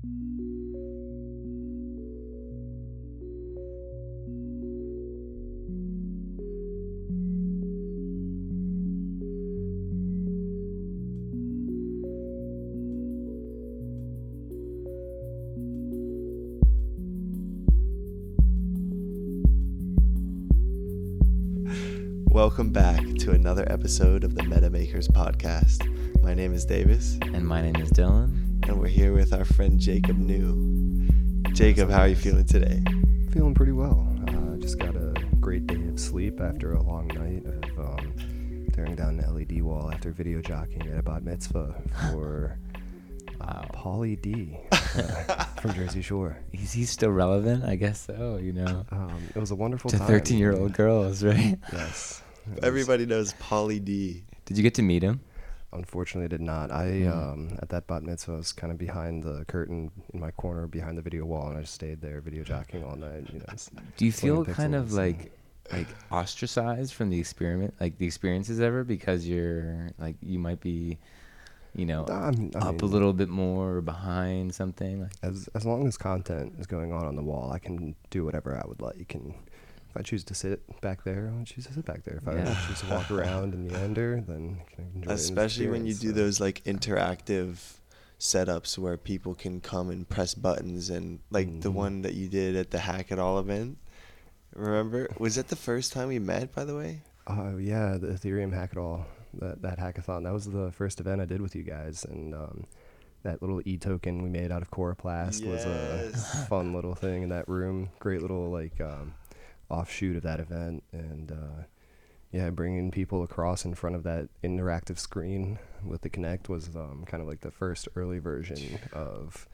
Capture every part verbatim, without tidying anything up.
Welcome back to another episode of the MetaMakers podcast. My name is Davis. And my name is Dylan. And we're here with our friend Jacob New. Jacob, how are you feeling today? Feeling pretty well. Uh, just got a great day of sleep after a long night of um, tearing down an L E D wall after video jockeying at a bat mitzvah for uh, Pauly D uh, from Jersey Shore. Is he still relevant? I guess so, you know. Um, it was a wonderful to time. thirteen-year-old girls, right? Yes. Everybody knows Pauly D. Did you get to meet him? Unfortunately, I did not. I, mm. um, at that bat mitzvah, I was kind of behind the curtain in my corner behind the video wall, and I just stayed there video jockeying all night. You know, do you feel kind of like and, like ostracized from the experiment, like the experiences ever, because you're like you might be, you know, I mean, I up mean, a little bit more or behind something? Like as as long as content is going on on the wall, I can do whatever I would like. And if I choose to sit back there, I'll choose to sit back there. If yeah. I choose to walk around and meander, then I can enjoy Especially when you do so. those like interactive setups where people can come and press buttons, and like mm-hmm. the one that you did at the Hack It All event. Remember? Was that the first time we met, by the way? Oh, uh, yeah, the Ethereum Hack It All, that, that hackathon. That was the first event I did with you guys, and um, that little e-token we made out of Coroplast yes. was a fun little thing in that room. Great little, like, um, offshoot of that event, and uh, yeah, bringing people across in front of that interactive screen with the Kinect was um, kind of like the first early version of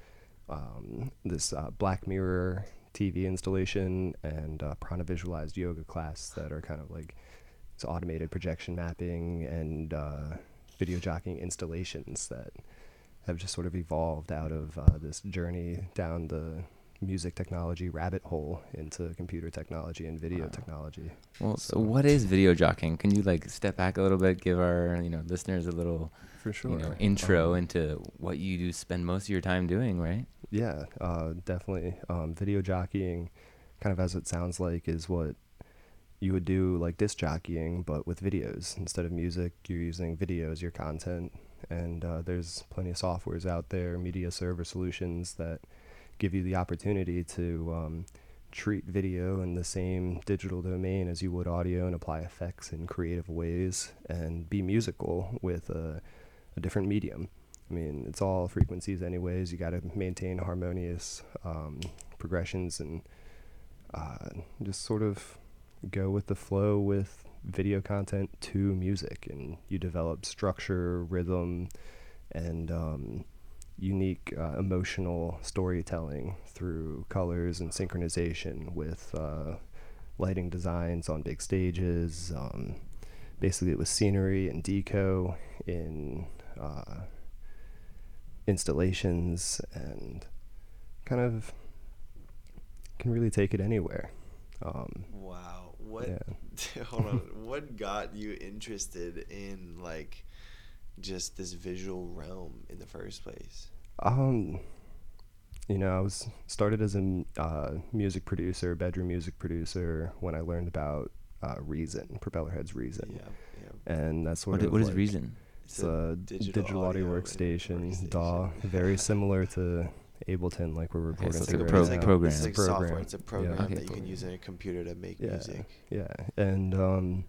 um, this uh, Black Mirror T V installation and uh, Prana Visualized yoga class that are kind of like it's automated projection mapping and uh, video jockeying installations that have just sort of evolved out of uh, this journey down the music technology rabbit hole into computer technology and video wow. technology. Well, so, so what is video jockeying? Can you like step back a little bit, give our you know listeners a little for sure you know intro um, into what you do spend most of your time doing, right? Yeah, uh, definitely. Um, video jockeying, kind of as it sounds like, is what you would do like disc jockeying, but with videos. Instead of music, you're using video as your content. And uh, there's plenty of softwares out there, media server solutions that give you the opportunity to um, treat video in the same digital domain as you would audio and apply effects in creative ways and be musical with a, a different medium. I mean, it's all frequencies anyways. You got to maintain harmonious um, progressions and uh, just sort of go with the flow with video content to music. And you develop structure, rhythm, and um, unique uh, emotional storytelling through colors and synchronization with uh, lighting designs on big stages. Um, basically, it was scenery and deco in uh, installations, and kind of can really take it anywhere. Um, wow. What? Yeah. Hold on. What got you interested in like just this visual realm in the first place? Um, you know, I was started as a uh, music producer, bedroom music producer, when I learned about uh, Reason, Propellerhead's Reason. Yeah, yeah. And that's sort what, of what is like, Reason? It's, it's a digital, digital audio, audio workstation, workstation. D A W, very similar to Ableton, like we're recording. Okay, so to it's like a right pro- now. program. It's like It's a program. software. It's a program Yeah. Okay, that you cool. can use on a computer to make Yeah, music. yeah, and um,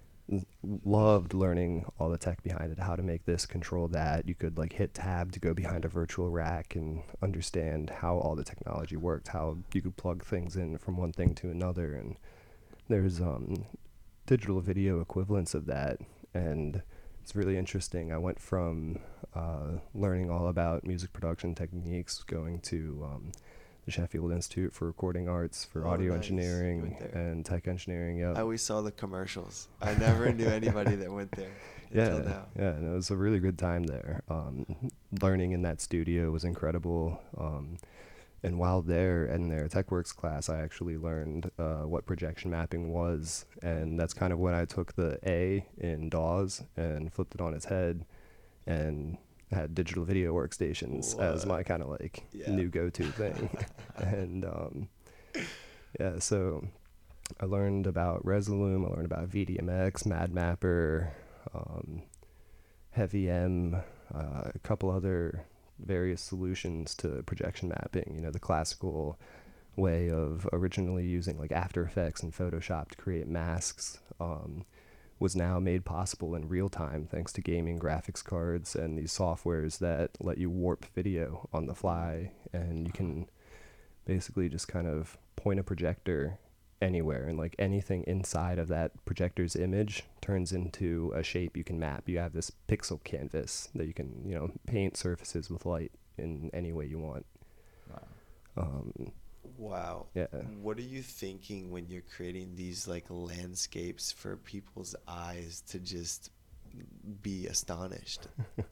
loved learning all the tech behind it, how to make this, control that. You could like hit tab to go behind a virtual rack and understand how all the technology worked, how you could plug things in from one thing to another. And there's um, digital video equivalents of that, and it's really interesting. I went from uh, learning all about music production techniques, going to um, the Sheffield Institute for Recording Arts for Oh, audio nice. You engineering went there. and tech engineering. Yeah, I always saw the commercials. I never knew anybody that went there until yeah, now. yeah, and it was a really good time there. Um, learning in that studio was incredible. Um, and while there in their TechWorks class, I actually learned uh, what projection mapping was, and that's kind of when I took the A in D A Ws and flipped it on its head, and had digital video workstations as What? my kind of like Yeah. new go-to thing. And um, yeah, so I learned about Resolume, I learned about V D M X, Mad Mapper, um, Heavy M, uh, a couple other various solutions to projection mapping. You know, the classical way of originally using like After Effects and Photoshop to create masks um, was now made possible in real time thanks to gaming graphics cards and these softwares that let you warp video on the fly, and you can basically just kind of point a projector anywhere, and like anything inside of that projector's image turns into a shape you can map. You have this pixel canvas that you can, you know, paint surfaces with light in any way you want. Wow. Um, Wow. Yeah. What are you thinking when you're creating these like landscapes for people's eyes to just be astonished?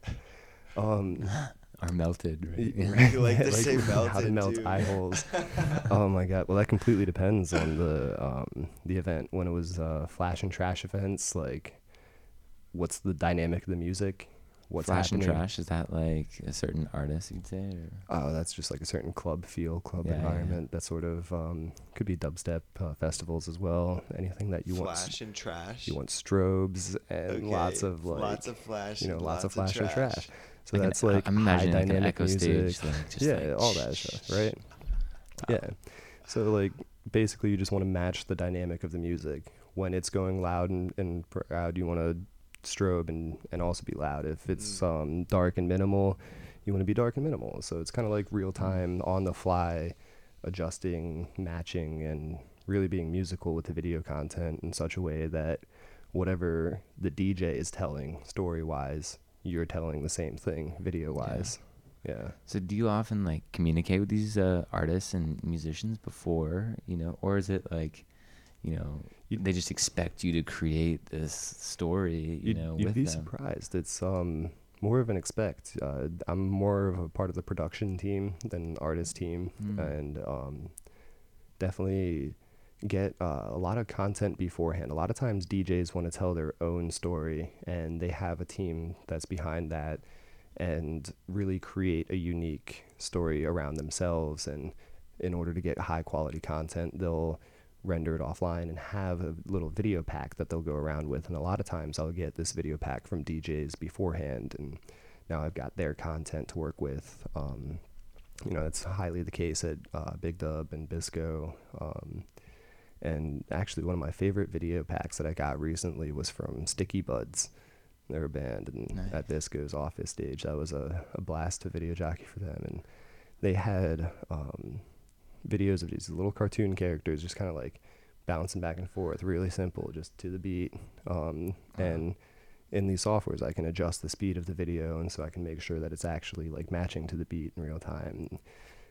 um, Are melted, right? y- You like to like say how to melted, melt too. eye holes. Oh my god! Well, that completely depends on the um, the event. When it was uh, flash and trash events, like, what's the dynamic of the music? What's Flash happening? and trash, is that like a certain artist, you'd say? Or? Oh, that's just like a certain club feel, club Yeah, yeah, yeah. environment. That sort of um, could be dubstep uh, festivals as well. Anything that you want. Flash and trash. You want strobes and Okay, lots of like, lots of flash, you know, and lots, of flash and trash. trash. So Like an- that's like I'm high imagining like an dynamic echo music. stage, like, just yeah, like all that stuff, right? Yeah. So like basically you just want to match the dynamic of the music. When it's going loud and, and proud, you want to strobe and, and also be loud. If it's Mm. um, dark and minimal, you want to be dark and minimal. So it's kind of like real time, on the fly, adjusting, matching, and really being musical with the video content in such a way that whatever the D J is telling story-wise, you're telling the same thing video-wise. Yeah. So do you often like communicate with these uh, artists and musicians before, you know, or is it like, you know, You- they just expect you to create this story, you You'd, know, you'd with be them? surprised. It's um more of an expect. Uh, I'm more of a part of the production team than artist team, Mm. and um, definitely get uh, a lot of content beforehand. A lot of times D Js want to tell their own story, and they have a team that's behind that, and really create a unique story around themselves. And in order to get high quality content, they'll render it offline and have a little video pack that they'll go around with. And a lot of times I'll get this video pack from D Js beforehand, and now I've got their content to work with. Um, you know, it's highly the case at uh, Big Dub and Bisco. Um, and actually one of my favorite video packs that I got recently was from Sticky Buds. They're a band, and Nice. at Bisco's office stage, that was a, a blast to video jockey for them. And they had um, videos of these little cartoon characters just kind of like bouncing back and forth, really simple, just to the beat. Um, Wow. And in these softwares, I can adjust the speed of the video, and so I can make sure that it's actually like matching to the beat in real time.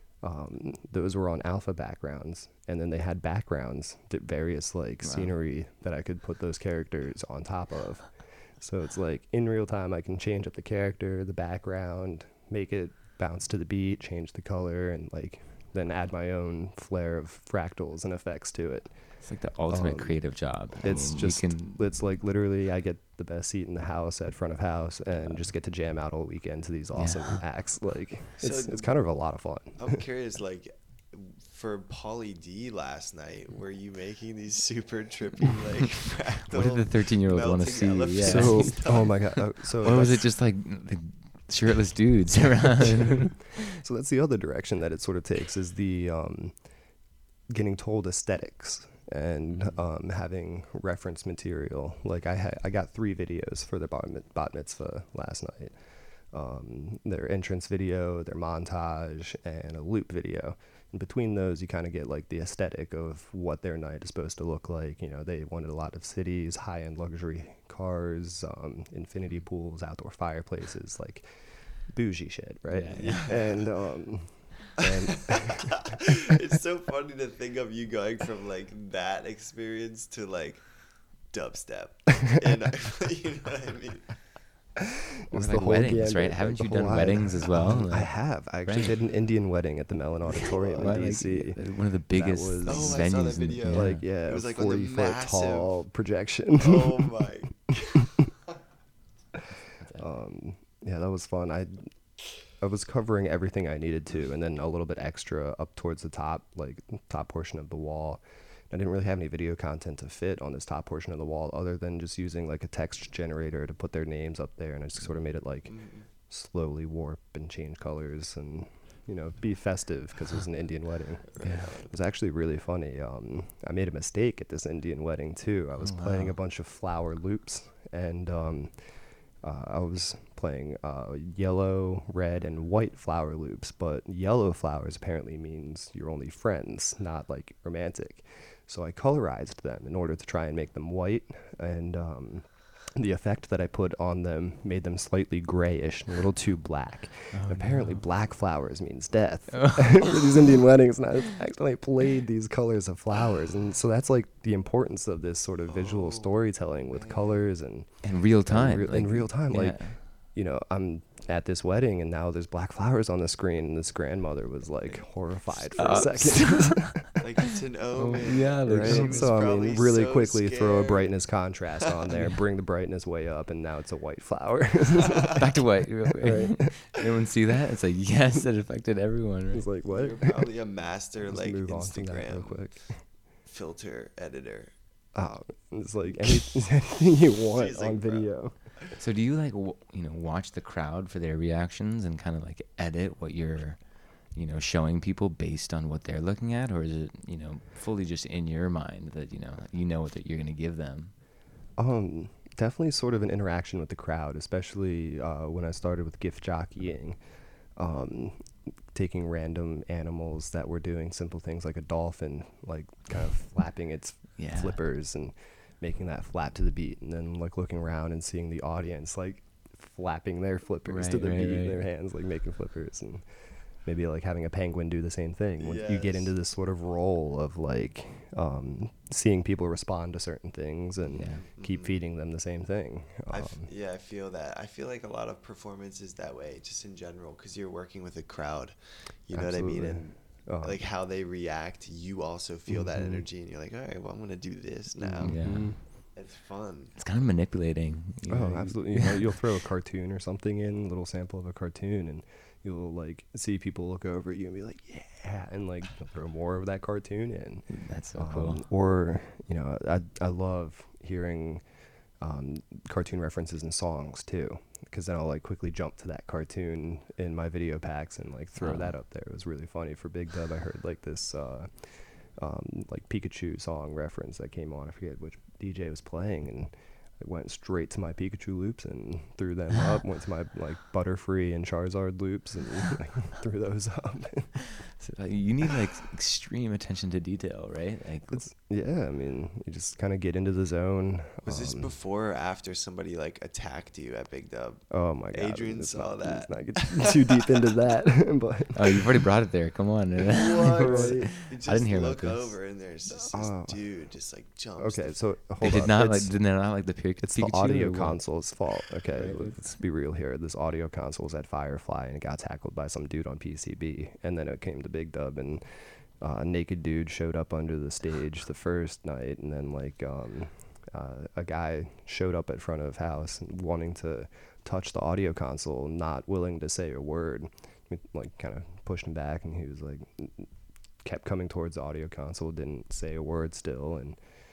Um, those were on alpha backgrounds, and then they had backgrounds, to various like Wow. scenery that I could put those characters on top of. So it's like in real time, I can change up the character, the background, make it bounce to the beat, change the color, and like then add my own flair of fractals and effects to it. It's like the ultimate Um, creative job. I It's mean, just, you can, it's like literally I get the best seat in the house at front of house and just get to jam out all weekend to these awesome acts. Like it's, So- it's kind of a lot of fun. I'm curious, like, for Pauly D last night, were you making these super trippy, like, fractal what did the thirteen-year-old want to melting see? elephants Yeah. So, stuff? oh my god. Uh, so or was it that's- just like the shirtless dudes around? So that's the other direction that it sort of takes, is the um, getting told aesthetics and um, having reference material. Like I had, I got three videos for the bat, mit- bat mitzvah last night. Um, their entrance video, their montage, and a loop video. And between those, you kind of get like the aesthetic of what their night is supposed to look like. You know, they wanted a lot of cities, high-end luxury cars, um, infinity pools, outdoor fireplaces, like bougie shit, right? Yeah, yeah. And um, and It's so funny to think of you going from like that experience to like dubstep. And you know what I mean? Or it's like the whole weddings, gambit, right? like Haven't the you whole done line. weddings as well? Um, I Like, have. I actually right. did an Indian wedding at the Mellon Auditorium what, in like, D C. uh, one of the biggest was- Oh, I saw venues. that in- video. yeah. Like, yeah, It was, like, on the forty foot massive- tall projection. Oh my. um, Yeah, that was fun. I I was covering everything I needed to, and then a little bit extra up towards the top, like top portion of the wall. I didn't really have any video content to fit on this top portion of the wall other than just using like a text generator to put their names up there, and I just sort of made it like slowly warp and change colors and, you know, be festive because it was an Indian wedding. Right. It was actually really funny. Um, I made a mistake at this Indian wedding too. I was Oh, playing wow. a bunch of flower loops, and um, uh, I was playing uh, yellow, red, and white flower loops, but yellow flowers apparently means you're only friends, not like romantic. So I colorized them in order to try and make them white, and um, the effect that I put on them made them slightly grayish and a little too black. Oh, And apparently no. black flowers means death for these Indian weddings, and I accidentally played these colors of flowers. And so that's like the importance of this sort of visual Oh, storytelling with man. colors and In real time. real- in real time, like, yeah. you know, I'm at this wedding and now there's black flowers on the screen, and this grandmother was like horrified for Uh, a second. Like it's an omen. yeah, Like, right. she So, was so I probably mean, really so quickly throw a scared. brightness contrast on there, bring the brightness way up, and now it's a white flower. Back to white. real quick. Right. Anyone see that? It's like, yes, it affected everyone. Right? It's like, what? You're probably a master Just like move on from that real Instagram quick. filter editor. Oh, it's like any, anything you want She's like, on "Bro." video. So do you like w- you know watch the crowd for their reactions and kind of like edit what you're you know showing people based on what they're looking at, or is it you know fully just in your mind that you know you know what that you're gonna give them? Um, definitely sort of an interaction with the crowd, especially uh, when I started with gift jockeying. Um, taking random animals that were doing simple things like a dolphin, like kind of flapping its Yeah. flippers and making that flap to the beat, and then like looking around and seeing the audience like flapping their flippers to Right, the right, beat, right. their hands like making flippers, and maybe like having a penguin do the same thing. When you get Yes. into this sort of role of like um, seeing people respond to certain things and Yeah. keep Mhm. feeding them the same thing. I Um, f- yeah, I feel that. I feel like a lot of performances that way, just in general, because you're working with a crowd. You know what I mean? Absolutely. And um, like how they react, you also feel that Mhm. energy, and you're like, all right, well, I'm gonna do this now. Yeah. mhm. It's fun. It's kind of manipulating. you Oh, know, absolutely. You know, you'll throw a cartoon or something in, a little sample of a cartoon, and you'll like see people look over at you and be like, yeah, and like you'll throw more of that cartoon in. That's so Um, cool. Or, you know, I, I love hearing um, cartoon references in songs too, because then I'll like quickly jump to that cartoon in my video packs and like throw Oh. that up there. It was really funny. For Big Dub, I heard like this uh, um, like Pikachu song reference that came on. I forget which D J was playing, and I went straight to my Pikachu loops and threw them up. Went to my like Butterfree and Charizard loops and like, threw those up. So, like, you need like extreme attention to detail, right? Like It's yeah. I mean, you just kind of get into the zone. Was this um, before or after somebody like attacked you at Big Dub? Oh my god! Adrian let's saw not, that. Let's not get too deep into that, but oh, you've already brought it there. Come on. Right. You just I didn't hear about look this. over and there's just this Oh. dude just like jumps. okay. the So They hold did on. not like. It's, Did they not like the Pikachu? it's the Pikachu audio or what? console's fault. Okay, Right. let's be real here. This audio console was at Firefly and it got tackled by some dude on P C B, and then it came to Big Dub, and uh, a naked dude showed up under the stage the first night, and then like um, uh, a guy showed up at front of house and wanting to touch the audio console, not willing to say a word. We like kind of pushed him back, and he was like kept coming towards the audio console, didn't say a word still, and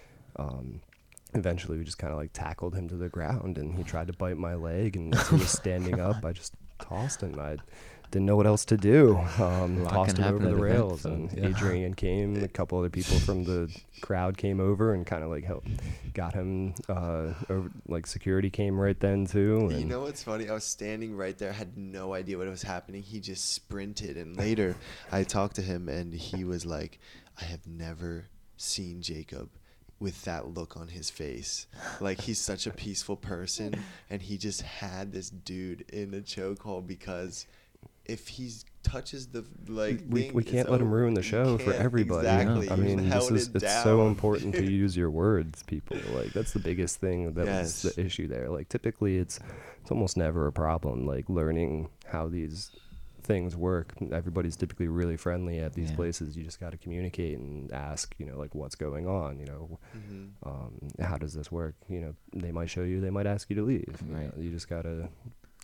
um, eventually we just kind of like tackled him to the ground, and he tried to bite my leg, and as he was standing up, I just tossed him. I didn't know what else to do. Um, A lot tossed can him happen over the at events, rails, so, and yeah. Adrian came, a couple other people from the crowd came over and kind of like helped, got him, uh, over, like security came right then too. You and- know what's funny? I was standing right there, had no idea what was happening. He just sprinted, and later I talked to him, and he was like, "I have never seen Jacob with that look on his face. Like, he's such a peaceful person, and he just had this dude in a chokehold because if he touches the like we, thing, we it's can't let him over. ruin the You show for can't- everybody. Exactly. I You mean, this held is it it's so down. important to use your words, people. Like that's the biggest thing that Yes. was the issue there. Like typically, it's it's almost never a problem. Like learning how these things work. Everybody's typically really friendly at these Yeah. places. You just got to communicate and ask, you know, like what's going on. You know, Mhm. um, how does this work? You know, they might show you, they might ask you to leave. You Right. know, you just gotta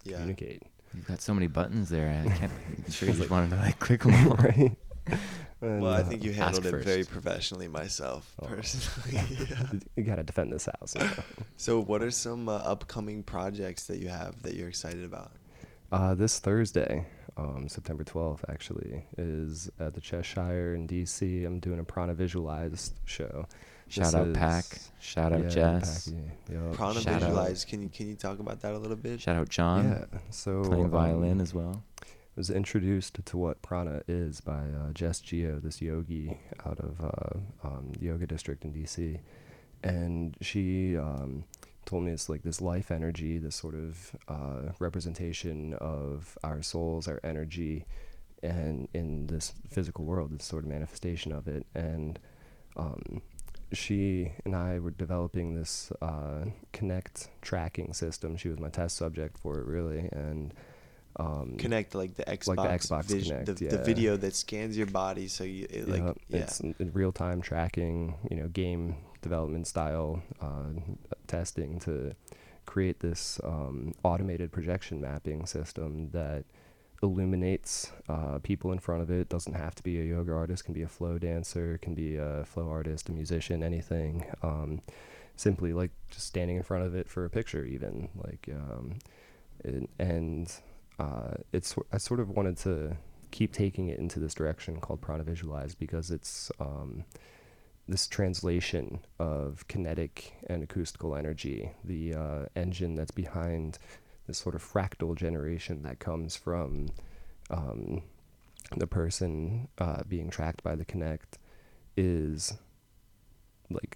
Yeah. communicate. You've got so many buttons there. I can't. I'm sure you just wanted to like click them all. Right. And, Well, I uh, think you handled it first. very professionally myself, Oh. personally. Yeah. you gotta defend this house. You know? So what are some uh, upcoming projects that you have that you're excited about? Uh, this Thursday, um, September twelfth, actually, is at the Cheshire in D C. I'm doing a Prana Visualized show. Shout This out is- Pack. Shout out yeah, Jess. Packy, yup. Prana Shout out. Visualize. Can you can you talk about that a little bit? Shout out John. Yeah, so Playing um, violin as well. was introduced to what prana is by uh, Jess Geo, this yogi out of uh, um, Yoga District in D C. And she um, told me it's like this life energy, this sort of uh, representation of our souls, our energy, and in this physical world, this sort of manifestation of it. And um, she and I were developing this uh, Connect tracking system. She was my test subject for it, really. And um, Connect like the Xbox, Like the Xbox vis- Connect, the, yeah. the video that scans your body, so you it, like yeah, yeah. it's in, in real time tracking, you know, game development style uh, testing to create this um, automated projection mapping system that illuminates uh, people in front of it. Doesn't have to be a yoga artist, can be a flow dancer, can be a flow artist, a musician, anything. Um, simply like just standing in front of it for a picture, even like, um, it, and uh, it's I sort of wanted to keep taking it into this direction called Prana Visualize because it's um, this translation of kinetic and acoustical energy, the uh, engine that's behind this sort of fractal generation that comes from um, the person uh, being tracked by the Connect is like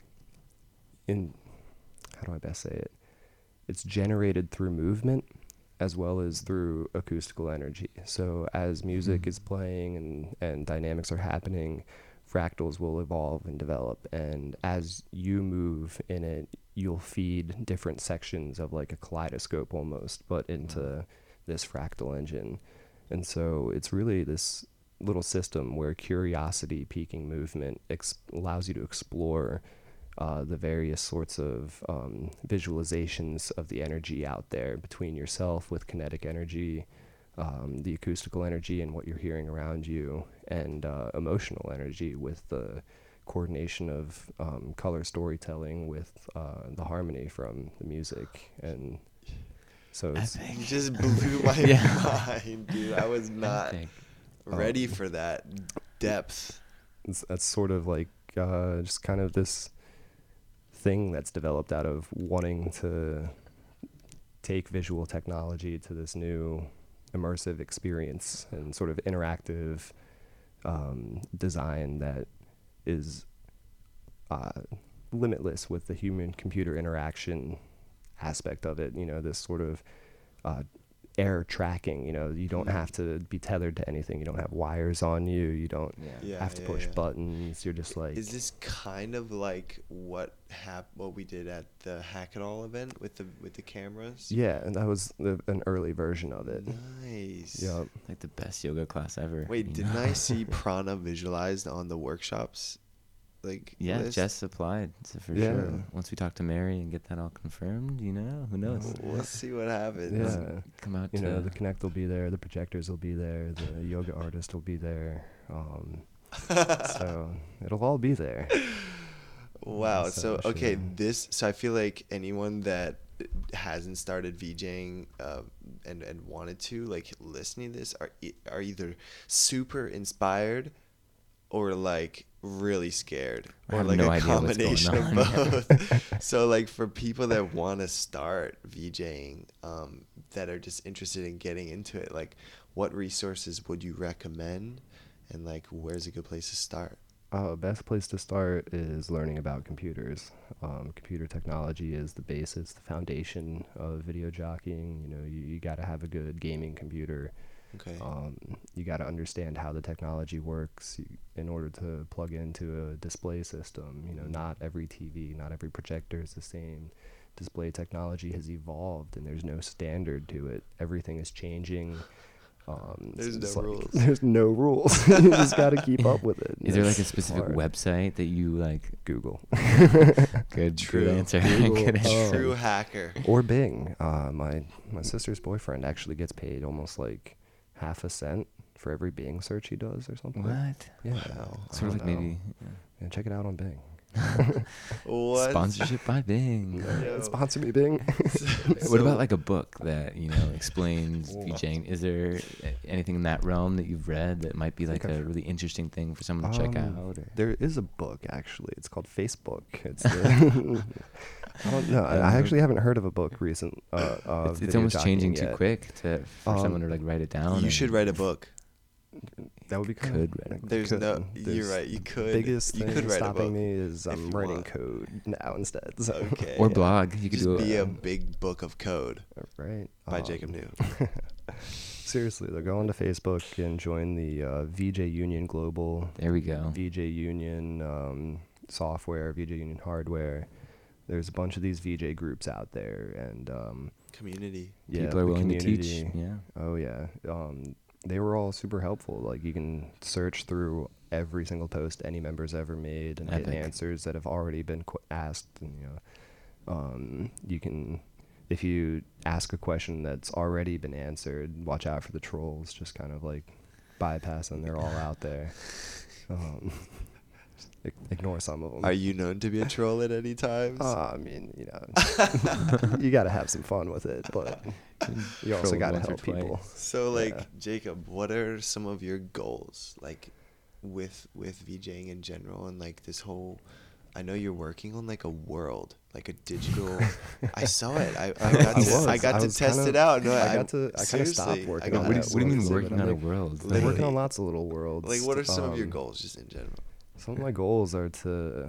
in, how do I best say it? It's generated through movement as well as through acoustical energy. So as music Mhm. is playing and, and dynamics are happening, fractals will evolve and develop. And as you move in it, you'll feed different sections of like a kaleidoscope almost, but into this fractal engine. And so it's really this little system where curiosity peaking movement ex- allows you to explore uh, the various sorts of um, visualizations of the energy out there between yourself with kinetic energy, um, the acoustical energy and what you're hearing around you, and uh, emotional energy with the coordination of um, color storytelling with uh, the harmony from the music. And so it's Epic. You just blew my Yeah. mind, dude. I was not Epic. ready Um, for that depth. it's, that's sort of like uh, just kind of this thing that's developed out of wanting to take visual technology to this new immersive experience and sort of interactive um, design that is uh, limitless with the human computer interaction aspect of it. You know, this sort of uh, air tracking, you know, you don't Mhm. have to be tethered to anything. You don't have wires on you. You don't Yeah. Yeah, have to yeah, push yeah. buttons. You're just like, Is this kind of like what hap- what we did at the Hack It All event with the with the cameras? yeah, and that was the, an early version of it. Nice. Yeah. Like the best yoga class ever. Wait, you didn't know? I see Prana visualized on the workshops? Like Yeah, list? Jess applied, so for Yeah. sure. Once we talk to Mary and get that all confirmed, you know, who knows? We'll, we'll see what happens. Yeah. Come out You to know, the Connect will be there, the projectors will be there, the yoga artist will be there. Um, so it'll all be there. Wow. So So okay, should- this. So I feel like anyone that hasn't started VJing uh, and and wanted to like listening to this are e- are either super inspired or like really scared Or or have like no a idea what's going combination of on, yeah. both. So like for people that want to start VJing, um, that are just interested in getting into it, like what resources would you recommend, and like where's a good place to start? Uh, best place to start is learning about computers. Um, computer technology is the basis, the foundation of video jockeying. You know, you, you got to have a good gaming computer. Okay. Um, you got to understand how the technology works you, in order to plug into a display system. You know, not every T V, not every projector is the same. Display technology has evolved, and there's no standard to it. Everything is changing. Um, There's it's no like- rules. There's no rules. You just got to keep up with it. Is there like a It's specific hard. website that you like? Google Good, True. good answer. Google, Good answer. oh. True hacker. or Bing? Uh, my my sister's boyfriend actually gets paid almost like half a cent for every Bing search he does or something. What? Yeah. Wow. I Sort of don't like know. maybe Yeah, check it out on Bing. What? sponsorship by Bing. Yo. Sponsor me, Bing. What So- about like a book that you know explains VJing? Is there a- anything in that realm that you've read that might be I think like a I've- really interesting thing for someone to check Um, out? Or? There is a book actually. It's called Facebook. It's the, I don't know. I, I actually haven't heard of a book recent. Uh, uh, It's, it's video almost changing jockeying too yet. quick to for Um, someone to like write it down. You and- should write a book. That would be cool. Could write a book. There's Could. no. There's You're right. You could. Biggest you thing could write a stopping book. me is if I'm you writing want. code now instead. So. Okay. Or yeah. blog. You could Just do be a, a big book of code Right. by Um, Jacob New. Seriously, though, go onto Facebook and join the uh, V J Union Global, There we go. V J Union um, software, V J Union hardware. There's a bunch of these V J groups out there, and um, Community. yeah, People are the willing to teach. community- Yeah. Oh yeah, um, they were all super helpful. Like you can search through every single post any member's ever made and get Epic. answers that have already been qu- asked. And you know, um, you can, if you ask a question that's already been answered, watch out for the trolls. Just kind of like bypass them. They're all out there. Um, ig- ignore some of them. Are you known to be a troll at any times? Uh, I mean, you know, you got to have some fun with it, but you also Trolled got to once or help people. twice. So like Yeah. Jacob, what are some of your goals like with with VJing in general and like this whole I know you're working on like a world, like a digital I saw it. I, I got I to was. I got I to was test kind it of- out. No, I I got to- I kinda stopped seriously, working I got on What do, it. you- what do you mean Honestly, working but on I'm a like- world? I'm Literally. working on lots of little worlds. Like what are some of your Um, goals just in general? Some of my goals are to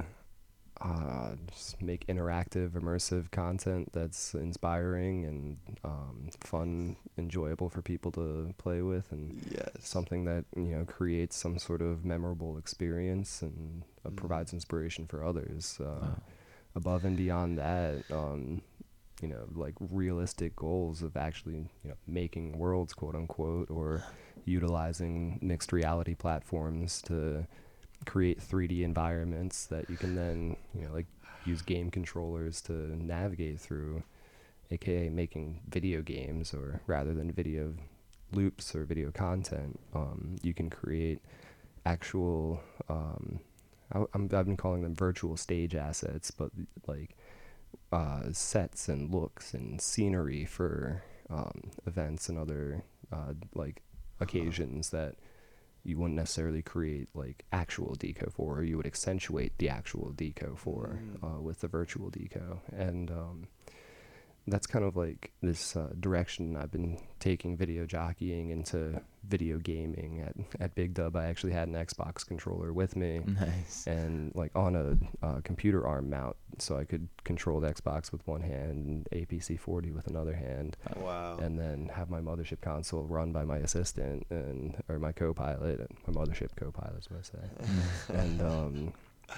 uh, just make interactive, immersive content that's inspiring and um, fun, enjoyable for people to play with, and Yes. something that you know creates some sort of memorable experience and uh, Mm. provides inspiration for others. Uh, Wow. Above and beyond that, um, you know, like realistic goals of actually you know making worlds, quote unquote, or utilizing mixed reality platforms to create three D environments that you can then you know like use game controllers to navigate through, aka making video games, or rather than video loops or video content, um, you can create actual um, I, I'm, I've been calling them virtual stage assets, but like uh, sets and looks and scenery for um, events and other uh, like occasions that you wouldn't necessarily create like actual deco for, or you would accentuate the actual deco for Mm. uh, with the virtual deco. And um, that's kind of like this uh, direction I've been taking video jockeying into video gaming. At, at Big Dub, I actually had an Xbox controller with me Nice. and like on a uh, computer arm mount, so I could control the Xbox with one hand and A P C forty with another hand, Wow. and then have my mothership console run by my assistant and or my co-pilot, and my mothership co-pilot is what I say, and um,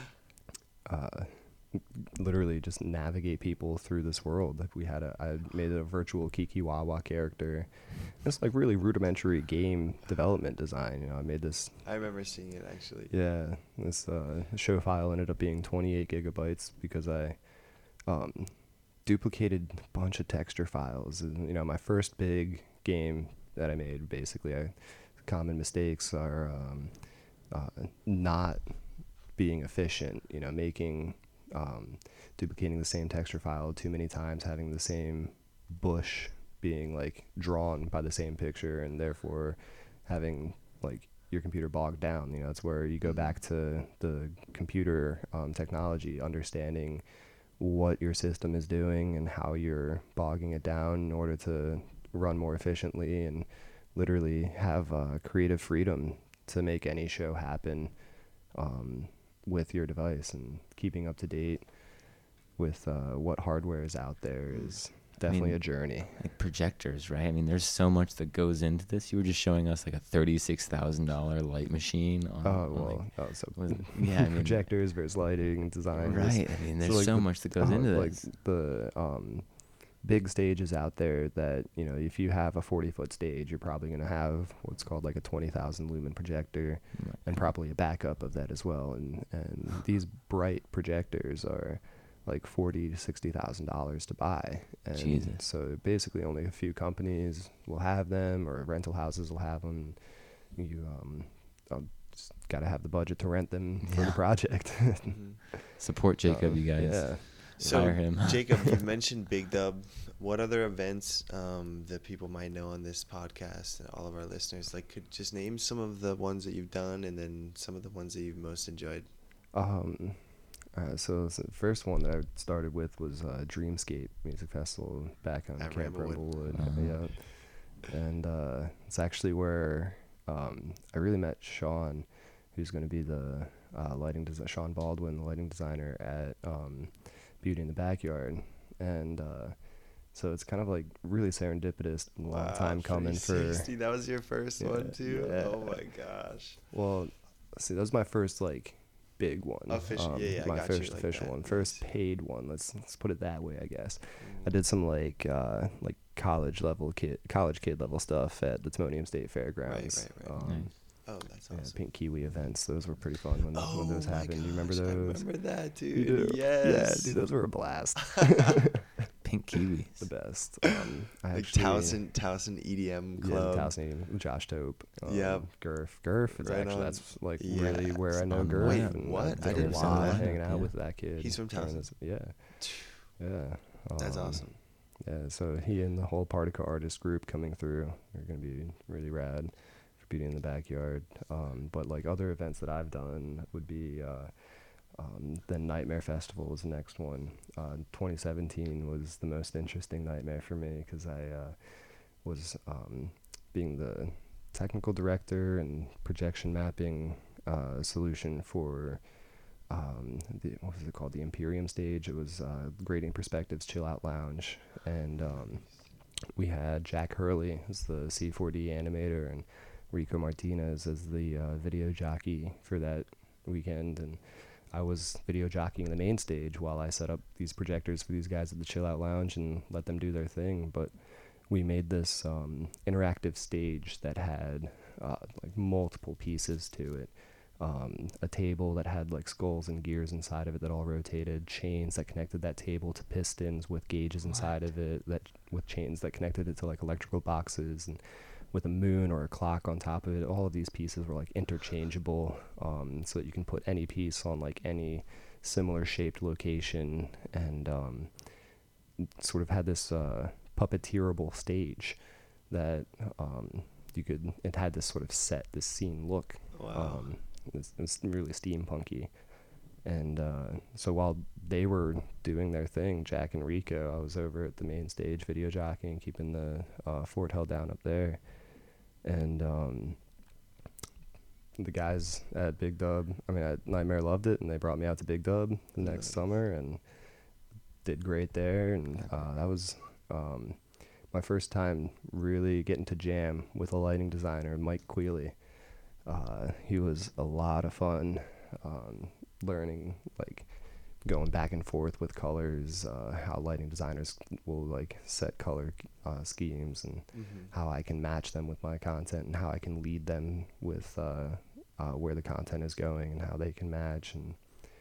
uh, literally just navigate people through this world. Like we had a, I made a virtual Kiki Wawa character. It's like really rudimentary game development design. You know, I made this. I remember seeing it actually. Yeah, this uh, show file ended up being twenty-eight gigabytes because I um, duplicated a bunch of texture files. And, you know, my first big game that I made, basically, I, common mistakes are um, uh, not being efficient. You know, making um, duplicating the same texture file too many times, having the same bush being like drawn by the same picture, and therefore having like your computer bogged down. You know, it's where you go back to the computer um, technology, understanding what your system is doing and how you're bogging it down in order to run more efficiently and literally have uh, creative freedom to make any show happen um, with your device. And keeping up to date with uh, what hardware is out there is definitely mean, a journey. Like projectors, right? I mean, there's so much that goes into this. You were just showing us like a thirty-six thousand dollar light machine. On, Oh, on, well, like, oh, so was- yeah, I mean- projectors versus lighting and design. right. I mean, there's like so the- much that goes uh, into like this. the um, big stages out there that, you know, if you have a forty foot stage, you're probably going to have what's called like a twenty thousand lumen projector, Right. and probably a backup of that as well. And, and these bright projectors are like forty to sixty thousand dollars to buy. And Jesus. so basically only a few companies will have them, or rental houses will have them. You, um, um got to have the budget to rent them for Yeah. the project. Mhm. Support Jacob, Uh, you guys. Yeah. So, Hire him. Jacob, you mentioned Big Dub. What other events um, that people might know on this podcast and all of our listeners, like, could just name some of the ones that you've done and then some of the ones that you've most enjoyed? Um, uh, so the first one that I started with was uh, Dreamscape Music Festival back on At Camp Ramblewood. Ramblewood. Uh-huh. Yeah. And uh, it's actually where um, I really met Sean, who's going to be the uh, lighting designer, Sean Baldwin, the lighting designer at um, Beauty in the Backyard. And uh, so it's kind of like really serendipitous, a long Wow, time coming for. three sixty, that was your first Yeah, one too? yeah. Oh my gosh. Well, see, that was my first like big one. Official- yeah, yeah, I my got you first like official that, one, first nice. paid one. Let's let's put it that way, I guess. I Mm. did some like uh, like college level kid, college kid level stuff at the Timonium State Fairgrounds. right, right. Um, Nice. Oh, that's yeah, awesome. Pink Kiwi events. Those were pretty fun when, Oh when those my happened. You remember gosh, those? I remember that, You dude. do? Yes. Yeah, dude, those were a blast. Pink Kiwis. The best. Um, I Like actually, Towson, Towson E D M Yeah, club. the Towson, Josh Tope. Um, Yep. Gurf. Gurf is Right actually, on. that's like really where I Yes. know Um, Gurf. wait, and what? did I a didn't know lot of that. hanging out Yeah. with that kid. He's from during Towson. his- Yeah. Yeah. That's Um, awesome. Yeah, so he and the whole Particle artist group coming through are going to be really rad for Beauty in the Backyard. Um, but like other events that I've done would be uh, um, the Nightmare Festival was the next one. Uh, twenty seventeen was the most interesting nightmare for me because I uh, was um, being the technical director and projection mapping uh, solution for um the, what was it called, the Imperium stage. It was uh Grading Perspectives Chill Out Lounge, and um we had Jack Hurley as the C four D animator and Rico Martinez as the uh, video jockey for that weekend, and I was video jockeying the main stage while I set up these projectors for these guys at the Chill Out Lounge and let them do their thing. But we made this um interactive stage that had uh, like multiple pieces to it. Um, a table that had like skulls and gears inside of it that all rotated, chains that connected that table to pistons with gauges inside of it, that with chains that connected it to like electrical boxes, and with a moon or a clock on top of it. All of these pieces were like interchangeable, um, so that you can put any piece on like any similar shaped location, and um, sort of had this uh, puppeteerable stage that um, you could, it had this sort of set, this scene look. Wow. Um, It's, it's really steampunky. And uh, so while they were doing their thing, Jack and Rico, I was over at the main stage video jockeying, keeping the uh, fort held down up there. And um, the guys at Big Dub, I mean, at Nightmare loved it, and they brought me out to Big Dub the next Nice. summer and did great there. And uh, that was um, my first time really getting to jam with a lighting designer, Mike Quealy. Uh, he was a lot of fun, um, learning, like, going back and forth with colors, uh, how lighting designers will, like, set color uh, schemes, and Mhm. how I can match them with my content, and how I can lead them with uh, uh, where the content is going and how they can match. And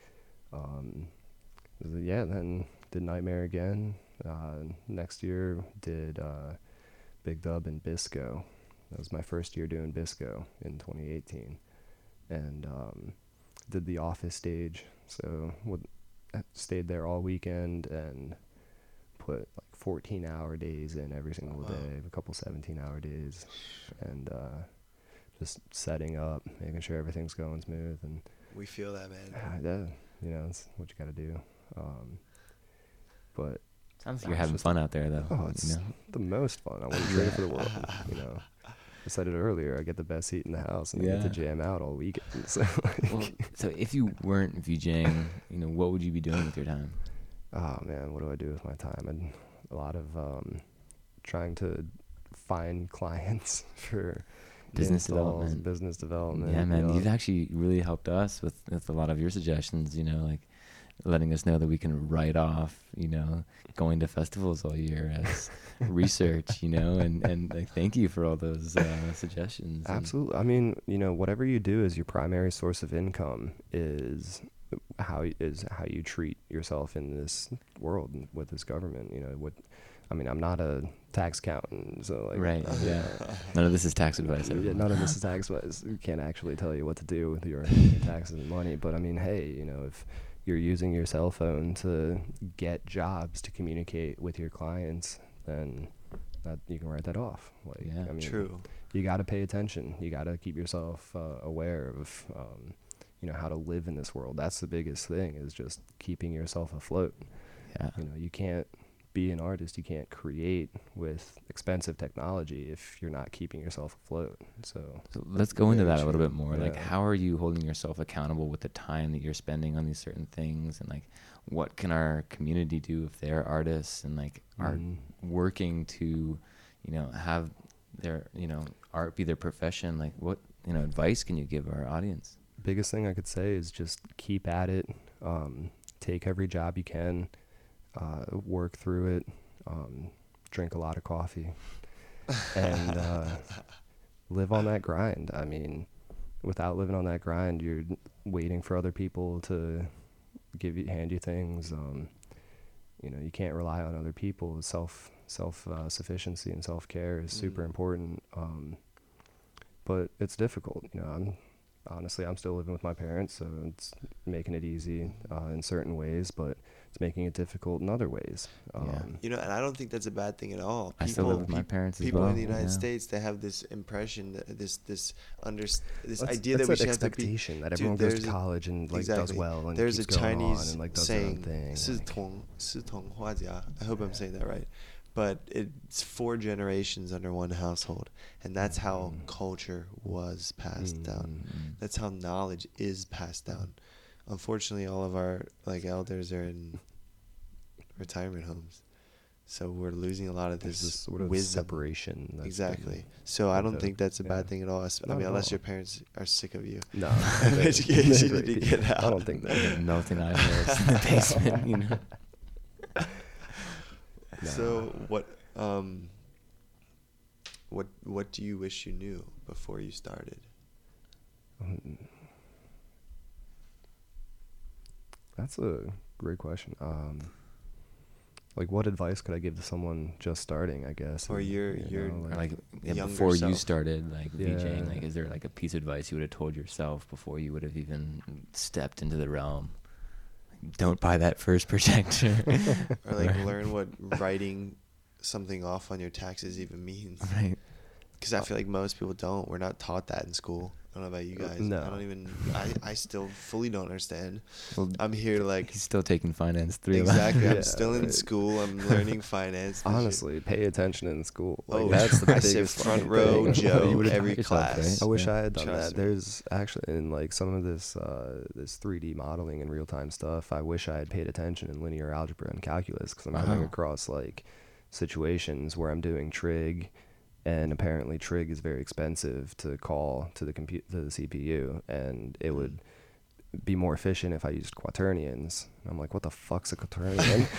um, yeah, then did Nightmare again. Uh, next year did uh, Big Dub and Bisco. That was my first year doing Bisco in twenty eighteen, and um, did the Office stage. So would, I stayed there all weekend and put like fourteen hour days in every single Wow. day, a couple seventeen hour days, and uh, just setting up, making sure everything's going smooth, and We feel that, man. uh, yeah, you know, it's what you got to do. Um, but Sounds like I you're was having just- fun out there, though. oh, you it's know? the most fun. I wouldn't trade it for the world. You know, I said it earlier. I get the best seat in the house, and I get to Yeah. jam out all weekend. So, like, Well, so if you weren't VJing, you know, what would you be doing with your time? oh man, what do I do with my time? And a lot of um, trying to find clients for Business installs, development. business development. Yeah, man, you know. you've actually really helped us with, with a lot of your suggestions. You know, like letting us know that we can write off, you know, going to festivals all year as research, you know, and, and like, thank you for all those uh, suggestions. And Absolutely. I mean, you know, whatever you do as your primary source of income is how is how you treat yourself in this world with this government. You know, what I mean, I'm not a tax accountant, so like, right, uh, yeah. None of this is tax advice. yeah, everyone. none of this is tax advice. We can't actually tell you what to do with your, your taxes and money. But I mean, hey, you know, if you're using your cell phone to get jobs to communicate with your clients, then that you can write that off. Like, Yeah. I mean, True. you got to pay attention. You got to keep yourself uh, aware of, um, you know, how to live in this world. That's the biggest thing, is just keeping yourself afloat. Yeah. You know, you can't be an artist. You can't create with expensive technology if you're not keeping yourself afloat. So, So let's go into Very that a little true. bit more. Like, Yeah. how are you holding yourself accountable with the time that you're spending on these certain things? And like, what can our community do if they're artists and like are Mm. working to, you know, have their, you know, art be their profession? Like, what, you know, advice can you give our audience? biggest thing I could say is just keep at it. Um, take every job you can. Uh, work through it. Um, drink a lot of coffee. And uh, live on that grind. I mean, without living on that grind, you're waiting for other people to give you, hand you things. Um, you know, you can't rely on other people. Self self uh, sufficiency and self care is super Mm. important. Um, but it's difficult. You know, I'm honestly I'm still living with my parents, so it's making it easy uh, in certain ways, but it's making it difficult in other ways. Um, Yeah. You know, and I don't think that's a bad thing at all. I still live with my peop- parents as People well. in the United yeah. States, they have this impression, that this this under this That's- idea that's that we that should have to be. expectation that Dude, everyone goes there's to a- college and like exactly. does well and There's keeps a going Chinese on and like does their own saying, thing. 是 like- 同是同化家. I hope I'm saying that right. But it's four generations under one household, and that's how Mm. culture was passed down. Mm. That's how knowledge is passed down. Unfortunately, all of our like elders are in retirement homes, so we're losing a lot of There's this this sort of wisdom. separation. that's Exactly. been- So I like don't the- think that's a yeah. bad thing at all. es- I Not mean, at unless all. your parents are sick of you. No. Of they're- education, they're you great need to people. get I out. don't think Like that. melting ice in the basement, you know. No. So what um what what do you wish you knew before you started? Mm. That's a great question. Um, like, what advice could I give to someone just starting? I guess. Or and, you're- you you're- know, Or like yeah, younger before you self. started like VJing, Yeah. like is there like a piece of advice you would have told yourself before you would have even stepped into the realm? Don't buy that first projector. Or like learn what writing something off on your taxes even means? Right. Because I feel like most people don't. We're not taught that in school. I don't know about you guys. No. I don't even. I, I still fully don't understand. Well, I'm here to like. he's still taking finance three. Exactly. I'm Yeah, still in right. school. I'm learning finance. this year. Honestly, pay attention in school. Like, Oh, that's the I biggest said front fucking row, thing. Joe, You would've every taught yourself, class. right? I wish Yeah. I had done Trust that. me. There's actually in like some of this uh, this three D modeling and real time stuff. I wish I had paid attention in linear algebra and calculus, because I'm coming Wow. across like situations where I'm doing trig, and apparently trig is very expensive to call to the compute to the C P U, and it Mm. would be more efficient if I used quaternions. And I'm like, what the fuck's a quaternion?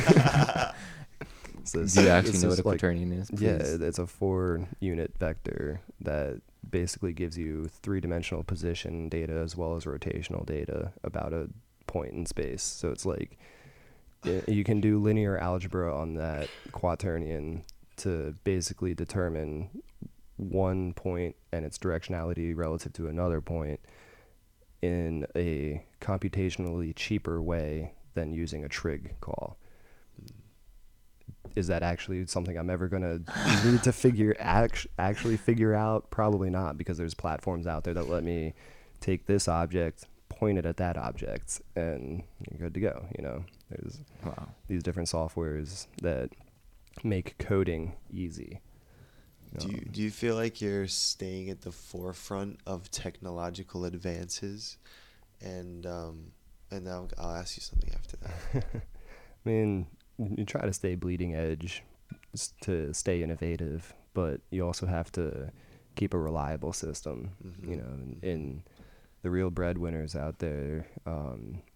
So Do it's- you actually it's know what just a like- quaternion is? yeah, please? it- it's a four unit vector that basically gives you three dimensional position data as well as rotational data about a point in space. So it's like y- you can do linear algebra on that quaternion to basically determine one point and its directionality relative to another point in a computationally cheaper way than using a trig call. Is that actually something I'm ever gonna need to figure act- actually figure out? Probably not, because there's platforms out there that let me take this object, point it at that object, and you're good to go. You know, there's Wow. these different softwares that make coding easy. Do you, Um, do you feel like you're staying at the forefront of technological advances? And um, and now I'll ask you something after that. I mean, you try to stay bleeding edge s- to stay innovative, but you also have to keep a reliable system. Mhm. You know, and, and the real breadwinners out there, um,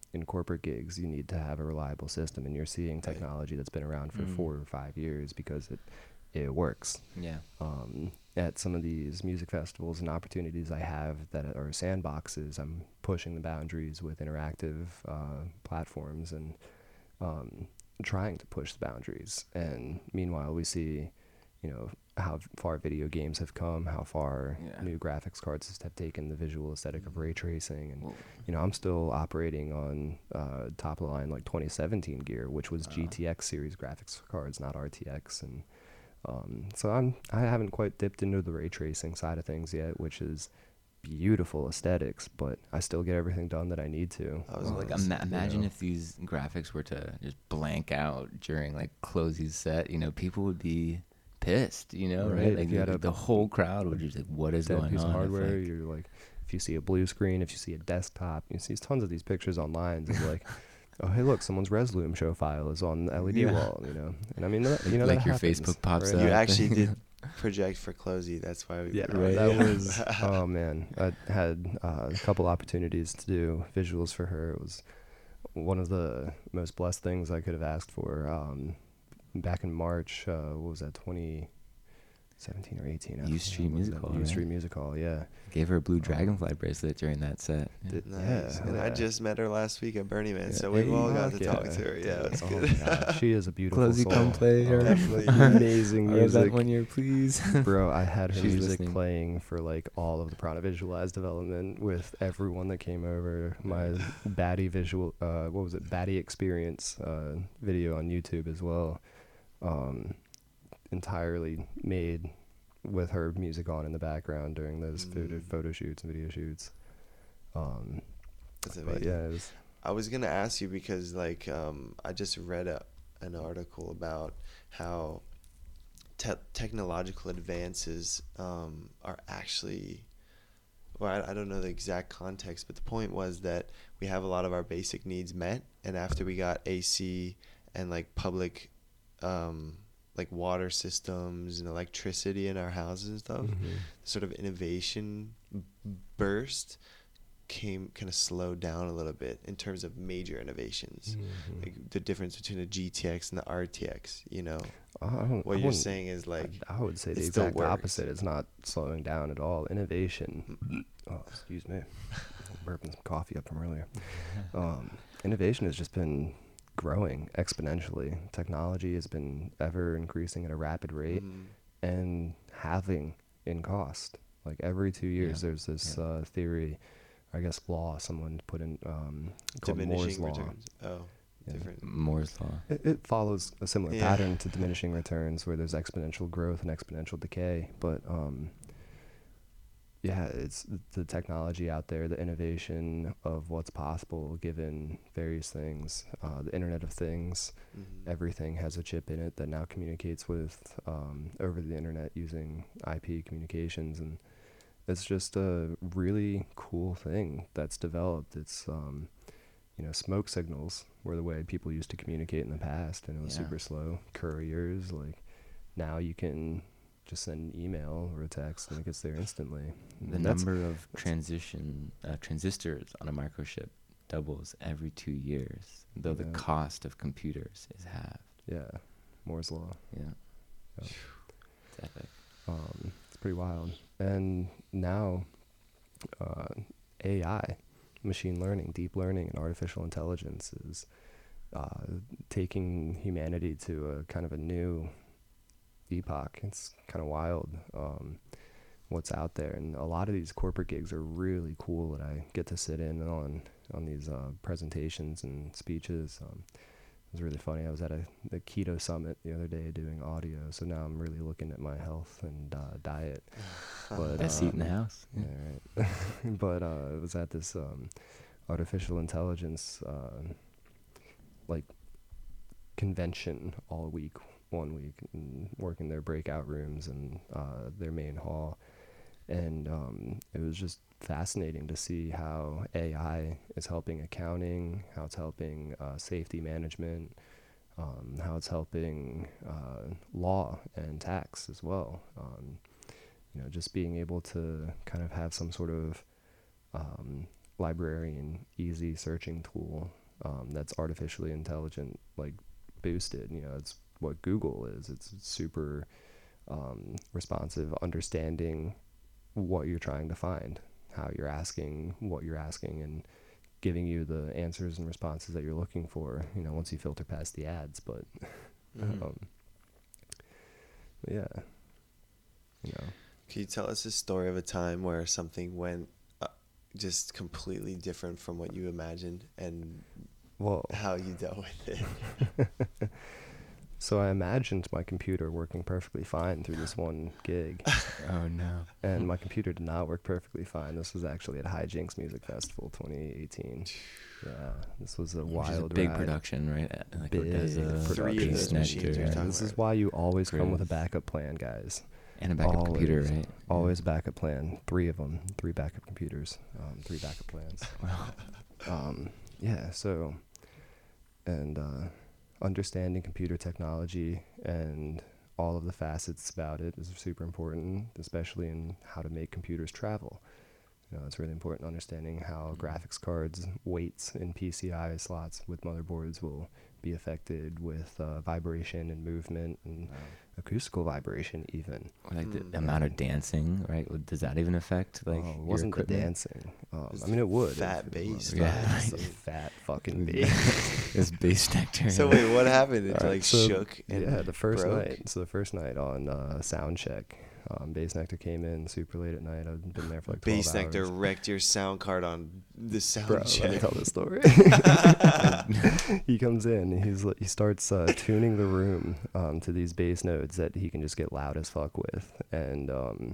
in corporate gigs, you need to have a reliable system, and you're seeing technology that's been around for Mm. four or five years because it it works. Yeah. Um, at some of these music festivals and opportunities I have that are sandboxes, I'm pushing the boundaries with interactive uh, platforms and um, trying to push the boundaries. And meanwhile, we see, you know, how far video games have come, how far Yeah. new graphics cards have taken the visual aesthetic of ray tracing. And, Well, you know, I'm still operating on uh, top of the line like twenty seventeen gear, which was Wow. G T X series graphics cards, not R T X. And um, so I'm I haven't quite dipped into the ray tracing side of things yet, which is beautiful aesthetics, but I still get everything done that I need to. I was well, like, like ima- you imagine know. if these graphics were to just blank out during like Clozy's set. You know, people would be pissed. You know, right? Right, Like if you the, had a the whole crowd would just like, what is Dead going piece on? of If, hardware, like- you're like, if you see a blue screen, if you see a desktop, you see tons of these pictures online of like, oh hey look, someone's Resolume show file is on the L E D Yeah. wall, you know. And I mean, that, you know, Like that your happens, Facebook pops right? you up. actually did project for Closey. That's why we Yeah, put it on right, that there. was oh man, I had uh, a couple opportunities to do visuals for her. It was one of the most blessed things I could have asked for. Um, back in March, uh, what was that, twenty seventeen or eighteen? U Street Music Hall, U right? Street Music Hall, yeah. Gave her a blue dragonfly bracelet during that set. Yeah. Did- Nice. yeah, and yeah. I just met her last week at Burning Man, Yeah. so we've all got Fuck to talk yeah. to her. Yeah, it's Oh good. my God, she is a beautiful Closey, soul. come play Oh, her. Definitely. amazing Our event music. one year, please. Bro, I had her She's music listening. playing for like all of the Prana Visualize development with everyone that came over. My Batty visual, uh, what was it, Batty Experience uh, video on YouTube as well. Um, entirely made with her music on in the background during those photo, Mm. photo shoots and video shoots. Um, That's but amazing. yeah, it was, I was gonna ask you because like um, I just read a, an article about how te- technological advances um, are actually, well, I, I don't know the exact context, but the point was that we have a lot of our basic needs met, and after we got A C and like public, um, like water systems and electricity in our houses and stuff, mhm. sort of innovation b- burst came kind of slowed down a little bit in terms of major innovations, Mhm. like the difference between the G T X and the R T X. You know, I don't, what I you're wouldn't- saying is like I, I would say the it still exact works. opposite. It's not slowing down at all. Innovation. Oh, excuse me. Burping some coffee up from earlier. Um, innovation has just been growing exponentially. Technology has been ever increasing at a rapid rate mm, and halving in cost. Like every two years, Yeah. there's this Yeah. uh, theory, I guess law, someone put in um, called Moore's diminishing law. returns. Oh, Yeah. different. Moore's law. It, it follows a similar Yeah. pattern to diminishing returns, where there's exponential growth and exponential decay. But um, yeah, it's th- the technology out there, the innovation of what's possible given various things, uh, the Internet of Things. Mhm. Everything has a chip in it that now communicates with um, over the internet using I P communications, and it's just a really cool thing that's developed. It's um, you know, smoke signals were the way people used to communicate in the past, and it was Yeah. super slow. Couriers, like now you can just send an email or a text and it gets there instantly. The And that's- number of transition uh, transistors on a microchip doubles every two years, though the Yeah. cost of computers is halved. Yeah, Moore's law. Yeah, Yeah. it's epic. Um, it's pretty wild. And now, uh, A I, machine learning, deep learning, and artificial intelligence is uh, taking humanity to a kind of a new epoch. It's kind of wild um, what's out there, and a lot of these corporate gigs are really cool that I get to sit in on on these uh, presentations and speeches. Um, it was really funny. I was at a the keto summit the other day doing audio, so now I'm really looking at my health and uh, diet. But, Best seat in the um, house. Yeah, right. But uh, it was at this um, artificial intelligence uh, like convention all week, one week, and working their breakout rooms and uh, their main hall, and um, it was just fascinating to see how A I is helping accounting, how it's helping uh, safety management, um, how it's helping uh, law and tax as well. Um, you know, just being able to kind of have some sort of um, librarian easy searching tool um, that's artificially intelligent, like boosted. You know, it's what Google is. It's super um, responsive, understanding what you're trying to find, how you're asking, what you're asking, and giving you the answers and responses that you're looking for, you know, once you filter past the ads. But, Mhm. um, but yeah, you know. Can you tell us a story of a time where something went uh, just completely different from what you imagined and Well, how you dealt with it? so I imagined my computer working perfectly fine through this one gig, Oh no. and my computer did not work perfectly fine. This was actually at Hijinks Music Festival twenty eighteen. Yeah, this was a Which is wild a big ride. production, right? Uh, Like Big as a production. Three of those machines Nectar, you're yeah. talking This is about. why you always come with a Groove. backup plan, guys. And a backup computer, Always. right? Always a backup plan. Three of them. Three backup computers. Um, three backup plans. Wow. Um, yeah, so, and uh, understanding computer technology and all of the facets about it is super important, especially in how to make computers travel. You know, it's really important understanding how graphics cards, weights in P C I slots with motherboards will be affected with uh, vibration and movement and acoustical vibration even. Or like the Mm. amount of dancing, right? Would- Does that even affect like oh, it your wasn't the equipment? dancing. Um, It's I mean, it would. fat if- bass, Yeah. Yeah, it's a right? fat fucking bass. It's bass nectar. So wait, what happened? It All right, like so, shook and yeah, the first broke? night. So the first night on uh, sound check, um, Bass Nectar came in super late at night. I'd been there for like twelve Bass Nectar hours. wrecked your sound card on the sound Bro, check. let me tell this story. He comes in. He's li- he starts uh, tuning the room um, to these bass nodes that he can just get loud as fuck with, and um,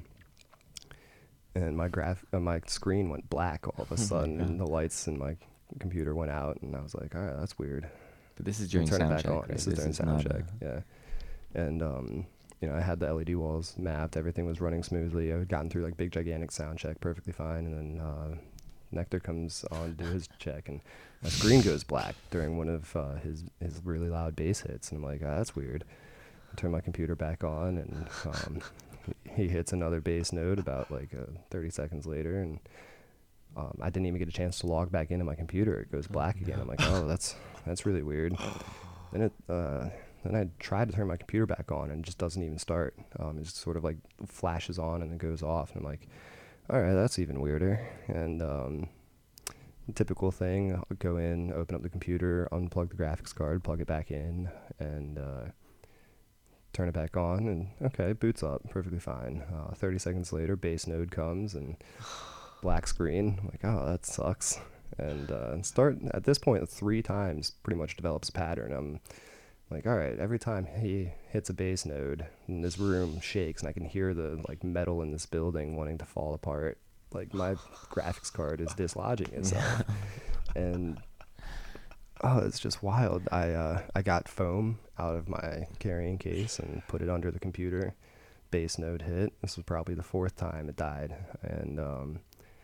and my graph uh, my screen went black all of a sudden, and the lights in my computer went out, and I was like, all right, that's weird. But this is We'll during turn sound it back check. on. right? This is during sound not check. a- Yeah, and um, you know, I had the L E D walls mapped. Everything was running smoothly. I had gotten through like big gigantic sound check perfectly fine, and then uh, Nectar comes on to do his check, and my screen goes black during one of uh, his his really loud bass hits, and I'm like, ah, that's weird. I turn my computer back on, and um, he he hits another bass note about like uh, thirty seconds later, and um, I didn't even get a chance to log back into my computer. It goes black again. I'm like, oh, that's that's really weird. Then it uh, then I tried to turn my computer back on, and it just doesn't even start. Um, it just sort of like flashes on and then goes off, and I'm like, all right, that's even weirder. And um, typical thing, I'll go in, open up the computer, unplug the graphics card, plug it back in, and uh, turn it back on, and okay, boots up perfectly fine. Uh, thirty seconds later, base node comes, and black screen. I'm like, oh, that sucks. And uh, start at this point three times pretty much develops a pattern. I'm like, all right, every time he hits a bass node, and this room shakes, and I can hear the like metal in this building wanting to fall apart. Like my graphics card is dislodging itself, and oh, it's just wild. I uh, I got foam out of my carrying case and put it under the computer. Bass node hit. This was probably the fourth time it died, and um,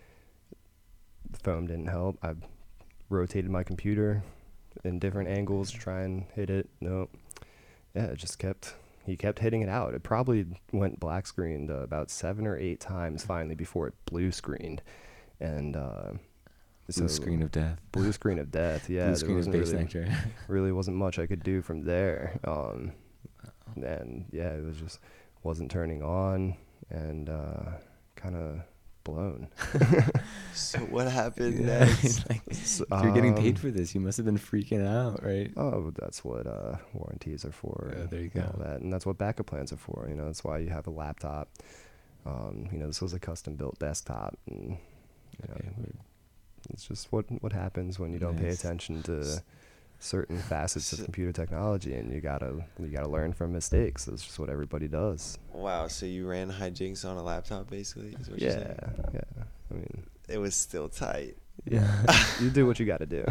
the foam didn't help. I rotated my computer in different angles to try and hit it. Nope. Yeah, it just kept. He kept hitting it out. It probably went black screened uh, about seven or eight times finally before it blue screened, and uh, Blue so screen of death. blue screen of death. Yeah, Blue there screen of wasn't bass really, nectar. really wasn't much I could do from there. Um, and yeah, it was just wasn't turning on, and uh, kind of blown. So what happened Yeah, next? like, So, if you're getting paid um, for this, you must have been freaking out, right? Oh, that's what uh, warranties are for. Yeah, there you and all go. that, and that's what backup plans are for. You know, that's why you have a laptop. Um, you know, this was a custom built desktop, and you know, Okay, weird. it's just what what happens when you don't pay Nice. attention to certain facets of So- computer technology, and you gotta you gotta learn from mistakes. That's just what everybody does. Wow, so you ran hijinks on a laptop basically? Is what you're Yeah, saying? yeah. I mean, It was still tight. yeah. You do what you gotta do.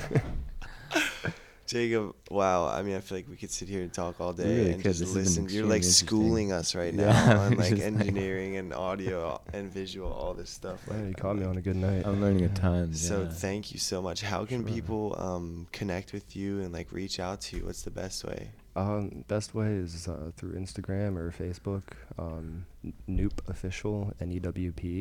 Jacob, wow. I mean, I feel like we could sit here and talk all day really and could. just This has been listen. You're like extremely interesting. schooling us right Yeah, now on we're like just like- engineering and audio and visual, all this stuff. Well, Like, you caught me on a good night. I'm learning a ton. So yeah. thank you so much. How can Sure. people um, connect with you and like reach out to you? What's the best way? Um, best way is uh, through Instagram or Facebook. Um, N- Noop official, N E W P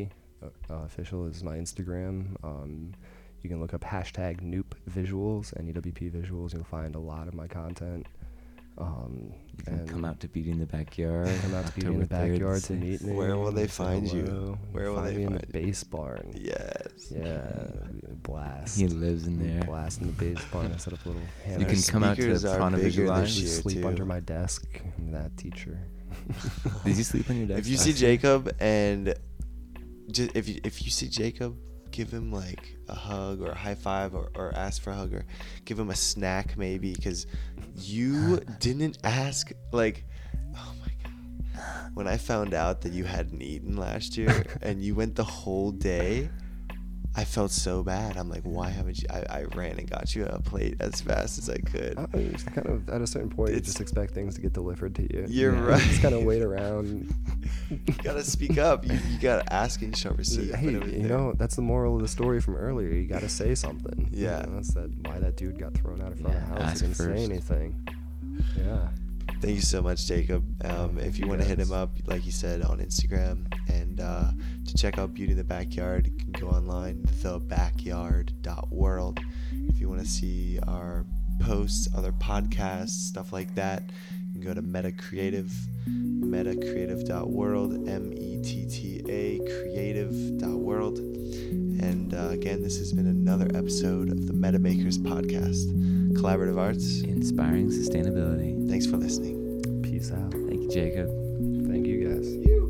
uh, official is my Instagram. Um, you can look up hashtag Noop Visuals, N E W P Visuals. You'll find a lot of my content. Um, You can and come out to Beauty in the Backyard. come out to Beauty in the October third and Backyard to sixth. meet me. Where will they say find you? hello. Where will find they me in find the you? bass barn? Yes. Yeah, blast. He lives in there. Blast in the bass barn. I set up a little. You Our can come out to speakers are Prana bigger Visualize. this Actually year, sleep too. under my desk. I'm that teacher. Did you sleep on your desk? If you last see year? Jacob and just, if you if you see Jacob, give him like a hug or a high five or, or ask for a hug or give him a snack maybe, because you didn't ask. Like, oh my god, when I found out that you hadn't eaten last year and you went the whole day, I felt so bad. I'm like, why haven't you? I, I ran and got you a plate as fast as I could. Uh, it's kind of at a certain point, you It's- just expect things to get delivered to you. You're You right. Just kind of wait around. You gotta speak up. You, you gotta ask and you shall receive. Hey, but it was you there. know, that's the moral of the story from earlier. You got to say something. You Yeah. know, that's that why that dude got thrown out of front Yeah, of the house. ask He didn't first. say anything. Yeah. Thank you so much, Jacob. Um, if you want to hit him Yes. up, like you said, on Instagram, and uh, to check out Beauty in the Backyard, you can go online, the backyard dot world. If you want to see our posts, other podcasts, stuff like that, you can go to Meta Creative, meta creative dot world, M E T T A creative dot world. And uh, again, this has been another episode of the Meta Makers Podcast, Collaborative Arts. Inspiring sustainability. Thanks for listening. Peace out. Thank you, Jacob. Thank you guys. You.